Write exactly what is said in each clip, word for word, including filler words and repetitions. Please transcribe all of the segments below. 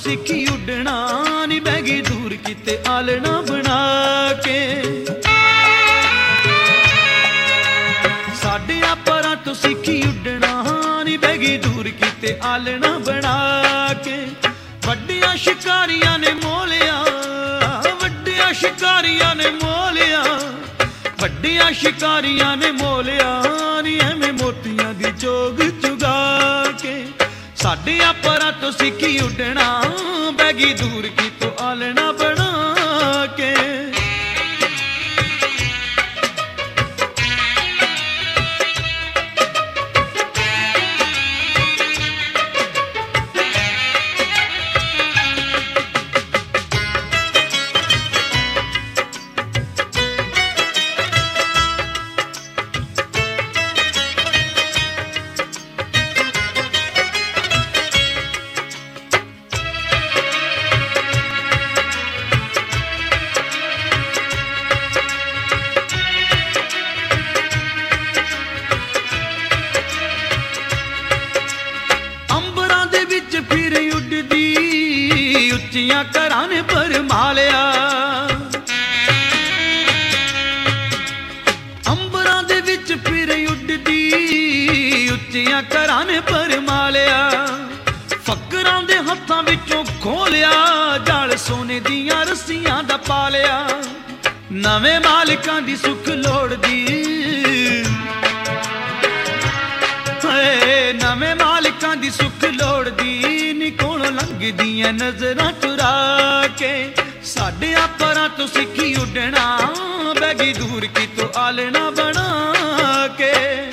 सिखी उडना नी बह गई दूर किते आलना बना के। साडियां परां तो सिखी उडना नी बह गई दूर किते आलना बना के। वड्डियां शिकारियां ने मोलिया, वड्डियां शिकारियां ने मोलिया, वड्डियां शिकारियां ने मोलिया नी एवें मोतियां दी चोग चुगा के। साडियां परां तो सिखी उडना बह गई दूर की तो आलना बना के। उच्चियां घरां ने भरमालिया, अंबरां दे विच फिर उडदी उच्चियां घरां ने भरमालिया। फकरां दे हत्थां विचों खोलिया जाल सोने दियां रस्सियां दा पालिया। नवें मालिकां दी सुख लोड़दी, नवें मालिकां दी सुख लोड़दी नी कोलों लंघदियां नजरां चुरा के। साडियां परां तो सिखी उडना बह गई दूर की तो आलना बना के।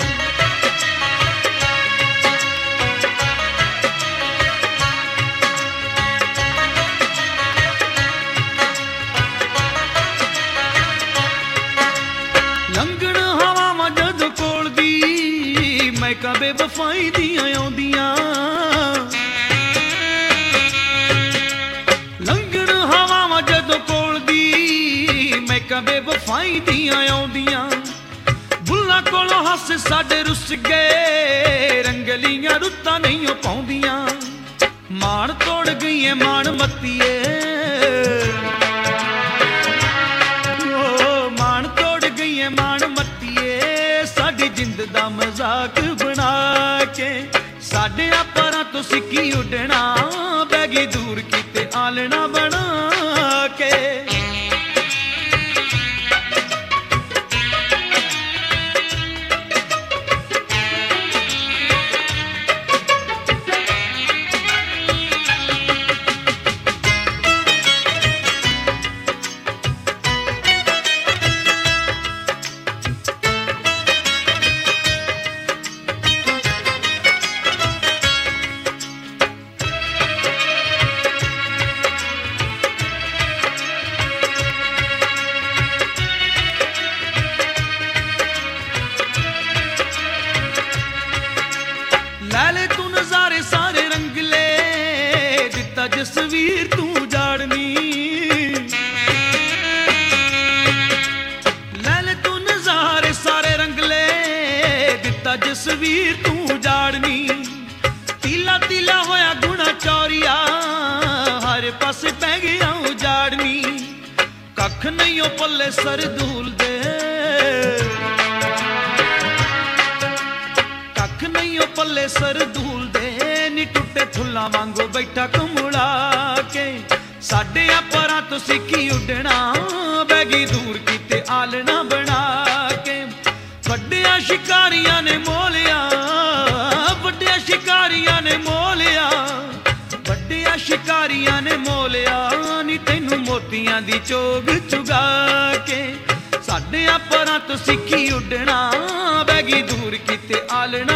लंघण हवावां जदों कोल दी महकां बेवफाई दियां आउंदियां। लंघण हवावां जदों कोल दी महकां बेवफाई दियां आउंदियां। बुल्लां कोलों हस साडे रुस गए रंगलियां रुत्तां नहीं पाउंदियां। मान तोड़ गई है मान मत्तीए, मान तोड़ गई है मान मत्तीए साडी जिंद दा मजाक बना के। साडियां परां तो सिखी उडना बह गई दूर किते आलना बना के। लाले तू नजारे सारे रंग ले दिता जसवीर तू जाड़नी। लाले तू नजारे सारे रंग ले दिता जसवीर तू जाड़नी। तीला तीला होया गुना चौरिया हर पासे पै गया उजाड़नी। कख नहीं ओ पल्ले सर धूल दे, कख नहीं ओ पल्ले सर धूल दे नी टुटे फुल्लां वांगू बैठा कमुड़ा के। साडियां परां तो सिखी उडना बह गई दूर किते आलना बना के। वड्डियां शिकारियां ने मोलिया, वड्डियां शिकारियां ने मोलिया, वड्डियां शिकारियां ने मोलिया नी तैनू मोतियां दी चोग चुगा के। साडियां परां तो सिखी उडना बह गई दूर किते आलना